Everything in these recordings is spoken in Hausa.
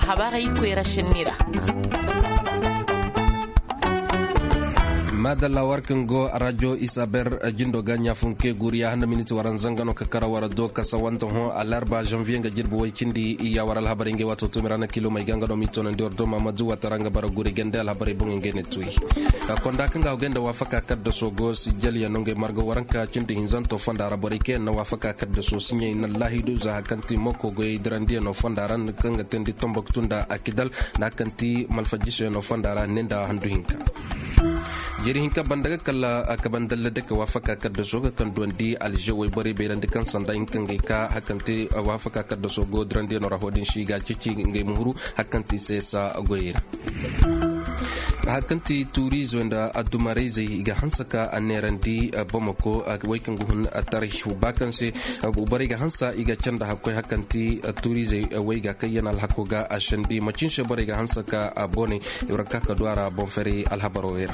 habari kwera shinira. madalla warkin go radio isaber jindo ganya funke guriya handa miniti waran zangano kakara wara do kasa wanto ho alarba janvier nga jirbu way kindi ya waral habari nge wato tumirana kilo may ganga do mitono ndir do mamadu wataranga bara guri gende al habari bunge ngene tuy konda kanga gende wafaka kaddo sogo si jali nonge margo waranka kindi hinzanto fandara borike na wafaka kaddo so sinye na lahidu za kanti moko go idrandi no fandaran kanga tendi tombok tunda akidal na kanti malfajisho no fandara nenda handu hinka jeri hinka bandaga kala akabandalla de ka wafaka kadda soga kan dondi aljawai bari be rande kan sanda hinkan ngai ka hakanti wafaka kadda sogo drande no rahodin shiga cici ngai muhuru hakanti sesa goyira hakanti tourisme da adumare zai ga hansaka anerandi bamako waikan guhun tarikh bakan se bari ga hansa iga canda hakoi hakanti tourisme wai ga kayyana alhakoga ashandi macin she bari ga hansaka abone yoraka ka duara bonferi alhabaroyira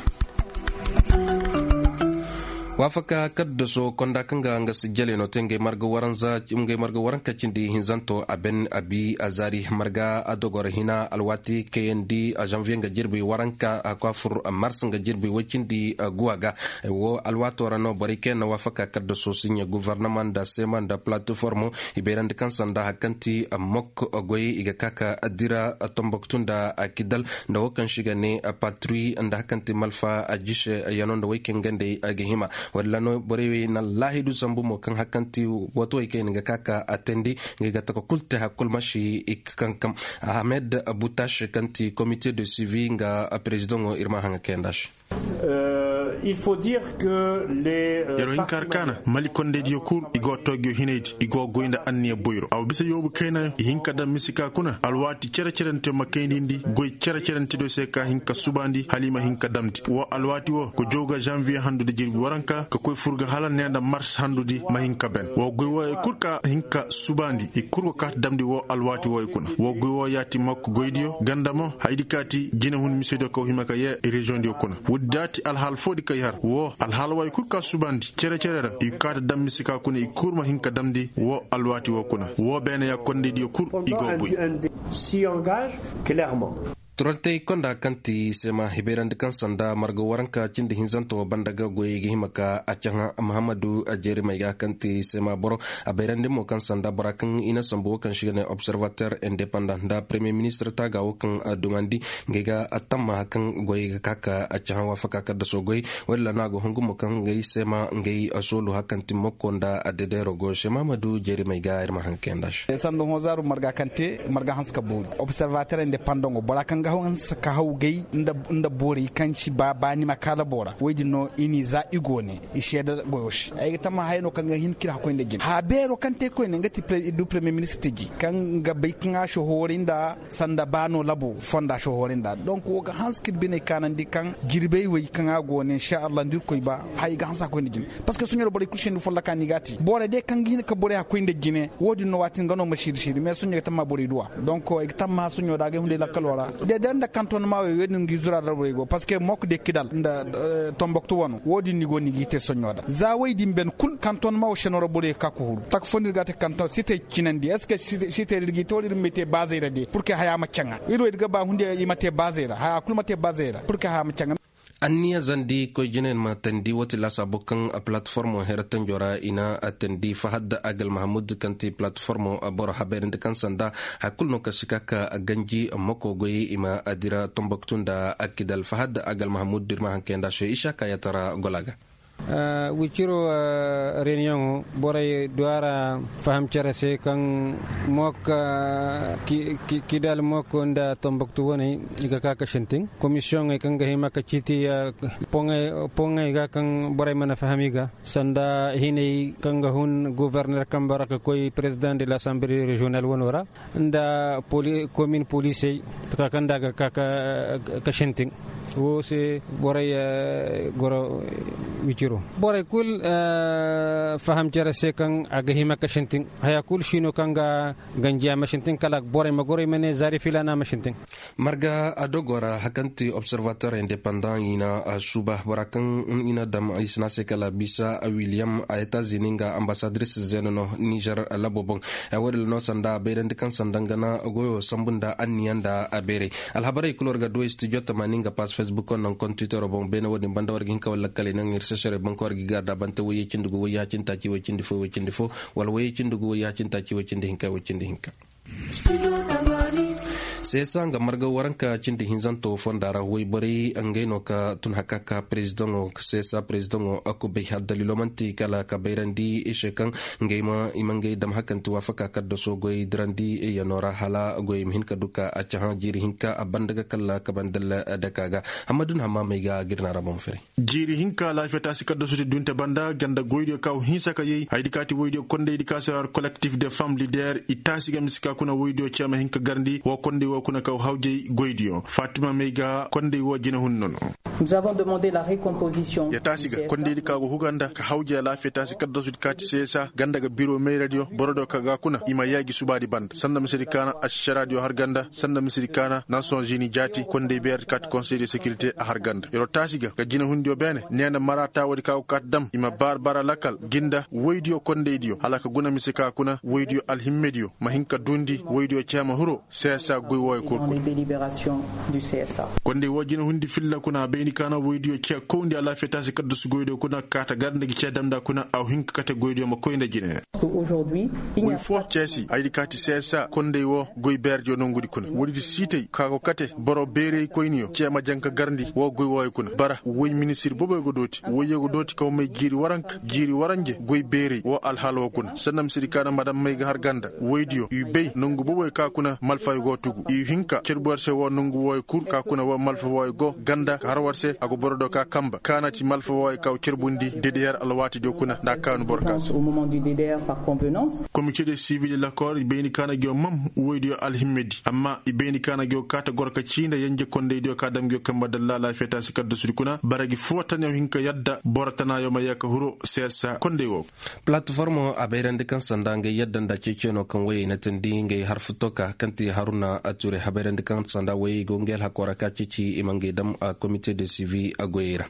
wafaka kadda so konda kanga nga sijale no tenge marga waranza ngai marga waranka cindi hinzanto aben abi azari marga adogor hina alwati knd a janvier nga jirbi waranka akwafur mars nga jirbi wacindi guaga wo alwato rano barike na wafaka kadda so sinya gouvernement da sema da plateforme iberande kansanda hakanti mok goyi iga kaka adira tomboktunda akidal da wakan shiga ne patrouille anda hakanti malfa ajishe yanon da waken gande agihima wallano borewe na lahidu sambu mo kan hakanti wato yake nga kaka atendi nga taka kulte hakul mashi ikankam Ahmed Boutache kanti comité de suivi nga président Irma Hanga Kendash. Il faut dire que les yaro kana mali konde dio kur igo togyo hineji igo goinda anniya boyro aw bisa yobu kayna hinka da misika kuna alwati cercerante makayni ndi goy cercerante do seka hinka subandi halima hinka damti wo alwati wo ko joga janvier handude jirbi waranka ko koy furga hala nenda mars handudi ma hinka ben wo goy wo kurka hinka subandi e kurko kat damdi wo alwati wo kuna wo goy wo yati makko goydio gandamo haydi kati jina hun misedo ko himaka ye region dio kuna wuddati alhal fodi kayhar wo alhal way kurka subandi cercerera e kata dammi sika kuna e kurma hinka damdi wo alwati wo kuna wo bene yakonde dio kur igo boy si engage clairement. Turaltay konda kanti sema hiberande kan sanda margo waranka cindi hinzanto bandaga goyi himaka achanga Muhammadu ajeri maiga kanti sema boro aberande mo kan sanda barakan ina sambo kan shigane observateur independent da premier ministre taga wakan dumandi ngega atamma kan goyi kaka achanga wafaka kadda so goyi walla nago hungumo kan ngai sema ngai asolu hakanti mokonda adedero go shema Muhammadu jeri maiga irma hankendash sando hozaru marga kante marga hanska bol observateur independent go barakan hawan saka haugai inda bore kanci ba ni makala bora wadi no ini za igo ne isheda goyosh ay tama hayno kan hin kira ko inde gin ha bero kan te ko ngati du premier ministre ji kan ga bay kan sho horinda sanda bano labo fonda sho horinda donc wo ga hanskit bine kanandi kan girbe way kan ago ne insha Allah ndir koy ba hay ga hansa ko inde gin parce que sunyo bore kushen du folla kan nigati bore de kan gin ka bore ko inde gine wodi no watin gano mashir shiri mais sunyo tama bore duwa donc ay tama sunyo da ga hunde la kalwara de canton ma we wen ngi zura da rego parce que mok de kidal nda Tombouctou wonu wodi ni go ni gite sonyoda za waydi ben kul canton ma o shenoro bole kakuru tak fondir gate canton cité kinandi est ce que cité ligi toli mete bazera de pour que haya macanga wido diga ba hunde imate bazera haya kul mate bazera pour que haya macanga anniya zandi ko jinen ma tandi wati lasa bukan a platform heratan jora ina atandi fahad agal mahmud kanti platform bor haberin kan sanda hakul no kashikaka ganji mako goyi ima adira Tombouctou da akidal fahad agal mahmud dirma hankenda she isha kayatara golaga wuciro réunion boray doara faham cerese kan mok kidal mok nda Tombouctou woni iga ka shinting commission e kan ga hima ka citi ponga ga kan boray mana fahamiga sanda hine kan ga hun gouverneur kan baraka koy président de l'assemblée régionale wonora nda commune police ka kan daga ka shinting wo se boray goro wichiro boray kul faham jara se kan aga hima kashintin haya kul shino kanga ganja mashintin kala boray magore mene zari filana mashintin marga adogora hakanti observateur independent ina suba barakan ina dam isna se kala bisa William a États-Unis nga ambassadrice zenono Niger labobon wadal no sanda beirandi kan sandangana goyo sambunda anniyanda abere alhabare kulor ga do studio tamaninga pas Facebook on kon Twitter bon bena wodi banda wargi hinka wala kale nan ngir sesere bon ko wargi garda bante woye cindugo woya cinta ci wacindi fo wala woye cindugo woya cinta ci wacindi hinka sesa nga marga waranka cindi hinzanto fondara way bari angeno ka tun hakaka presidento sesa presidento akube hadalilo manti kala kabairandi ishekan ngema imangay dam hakantu wafaka kaddo so goy drandi e yanora hala goy hinka duka acha jiri hinka abandaga kala kabandalla dakaga hamadun hamma mega girna rabon fere jiri hinka la feta sikaddo so dunte banda ganda goydo kaw hinsa kay haydikati woydo konde edikasar collectif des femmes leaders itasi gamsika kuna woydo chama hinka garndi wo konde wo kuna kaw hawjey goydio Fatima Meiga konde wo jina hunnono. Nous avons demandé la recomposition. Ya tasiga konde di kago huganda ka hawje la feta si kaddo sud kati sesa ganda ga bureau may radio borodo kaga kuna ima yagi subadi band sanda misiri kana ashara radio harganda sanda misiri kana Nations Unies jati konde ber kat conseil de sécurité a harganda yoro tasiga ga jina hundio bene nenda marata wodi kaw kat dam ima barbara lakal ginda woydio konde dio halaka guna misika kuna woydio alhimmedio mahinka dundi woydio chama huro sesa goy woy ko les délibérations du CSA. Konde wajina hundi filla kuna beni kana woydio kia kondi ala fetasi kaddo su goydo kuna kata garnde gi cedamda kuna aw hinka kate goydo ma koynda jine. Aujourd'hui, il y a fo chesi aydi kati CSA konde wo goy berjo nongudi kuna wodi site kago kate boro bere koynio ciema janka garndi wo goy woy kuna bara woy ministre bobo go doti woyego doti kaw may jiri waranje goy bere wo alhalo kuna sanam siri kana madam may har ganda woydio yu bey nongu bobo ka kuna malfay go tugu yu hinka kerborse wo nongu woy kur ka kuna wo malfa woy go ganda harwarse ago borodo ka kamba kanati malfa woy kaw kerbundi DDR alwati do kuna da kanu borkas au moment du DDR par convenance. Comité de civil de l'accord ibeni kana gyo mam woydio alhimmedi amma ibeni kana gyo kata gorka cinda yanje konde dio kadam gyo kamba dalla la feta sikaddo sudikuna baragi fotane hinka yadda boratana yo mayaka huro sesa konde wo platform abairande kan sandange yadda da ceceno kan waye na tindinge harfutoka kanti haruna ature habairande kan sanda waye gongel hakora kacici imange dam a comité de civil agoira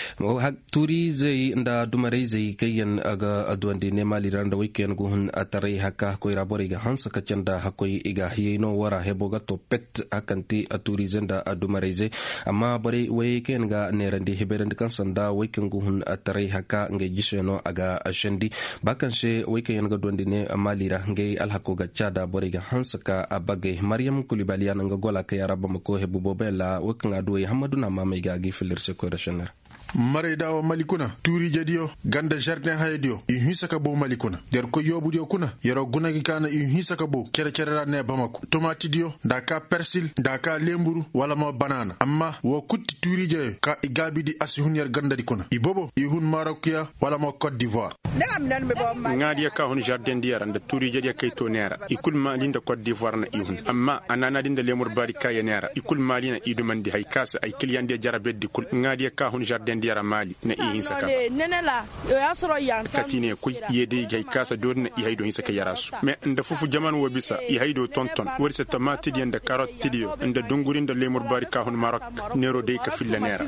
turi zai nda dumare zai kayan aga adwande ne mali randa weekend guhun atare haka ko irabori ga hansa kacanda hakoi iga hiyeno wara heboga to pet akanti aturi zenda adumare zai amma bare weekend ga ne rande heberande kan sanda weekend guhun atare haka nge jisheno aga ashandi bakan she weekend ga donde ne malira nge alhako ga chada bori ga hansa ka abage Maryam Kulibali an nga gola ka yaraba mako hebubo bella weekend adu Hamaduna mama ga gi filirse ko rashanar mare dawa malikuna turi jadio ganda jardin haydio i hisaka bo malikuna der ko yobudio kuna yero gunagi kana i hisaka bo kere ne bamako tomati dio daka persil daka lemburu wala mo banana amma wo kutti turi je ka igabi di asihunyer ganda di kuna i bobo i hun marokia wala mo Côte d'Ivoire ngadi ka hun jardin di aranda turi jadia kay to nera i kul mali nda Côte d'Ivoire na i hun amma anana dinda lemur bari kay nera i kul mali na i dumandi hay kasa ay client de jarabed di kul ngadi ka hun jardin diara mali na ihin saka nenela ya soro yan katine ku yede gay kasa dorna i haydo hisaka yarasu me nda fufu jaman wo bisa i haydo tonton worse tomate di nda carotte tidio nda dunguri nda lemur bari ka hun marok nero de ka filla nera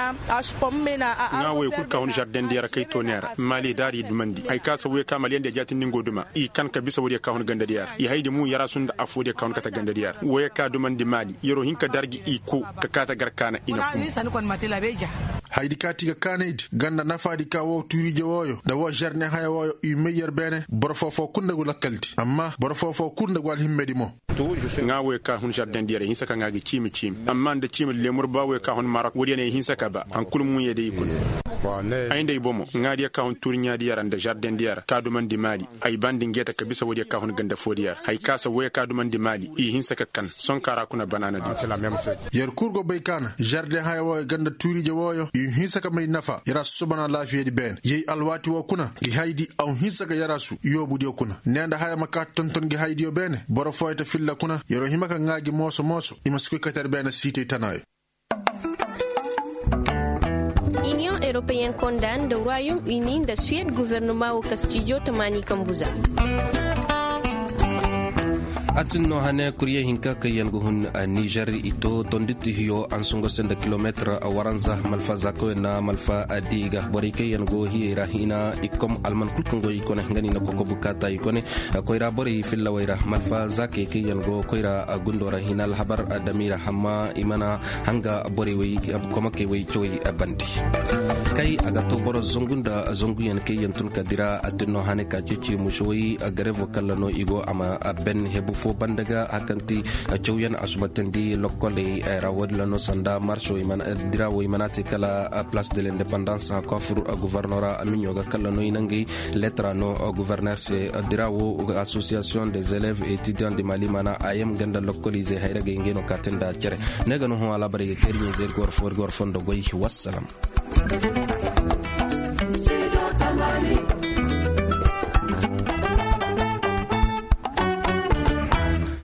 nga we ku ka hun jardin diara kay to nera mali dari dumandi ay kasa we ka mali nda jatin ningo duma i kan ka bisa wori ka hun ganda diara i haydo mu yarasu nda afode ka hun kata ganda diara we ka dumandi mali yero hinka dargi i ko ka kata garkana ina fu haydi katiga kaneid ganda nafadi ka wo turije woyo da wo jardin haya woyo i meilleur bene borfofo kundagu lakalti amma borfofo kundagu al himmedi mo nga we ka hun jardin diare hinsaka ngagi chimi amma nda chimi lemur ba we ka hun marak wodi ne hinsaka ba an kulmu yede ikun ay ndey bomo ngadi ka hun turnya diara nda jardin diara ka du man di mali ay bandi ngeta ka bisa wodi ka hun ganda fodiya hay kasa we ka du man di mali i hinsaka kan son kara kuna banana di yer kurgo baykana jardin haya woyo ganda turije woyo hinsaka mai nafa yara subana lafiya di ben yei alwati wa kuna gi haydi aw hinsaka yara su yobudi kuna nenda haya maka tonton gi haydi yo bene boro foyta filla kuna yero himaka ngagi moso ima sikoy katar bene site tanayo européens condamnent le Royaume-Uni de Suède gouvernement au Castillo Tamani Kambuza. atinno hane kuriye hinka kayango hun Niger ito tonditi hiyo ansungo senda kilometra waranza malfa zako na malfa adiga borike yango hiira hina ikom alman kulkongo ikone ngani na koko bukata ikone koira bori filla waira malfa zake ke yango koira gundora hina alhabar adamira hamma imana hanga bori wi koma ke wi choi bandi kai agato boro zongunda zonguyen ke yantun kadira atinno hane ka cici mushoi garevo kallano igo ama ben hebu fo bandaga akanti chowyan asubatandi lokole rawadlano sanda marcho imana dirawo imanati kala place de l'indépendance kofur gouverneur aminyo ga kala no inangi lettre no gouverneur se dirawo association des élèves et étudiants de Mali mana ayem ganda localisé hayra ga ngeno katenda cere nega no ala bari kerni zer gor fondo goy wassalam.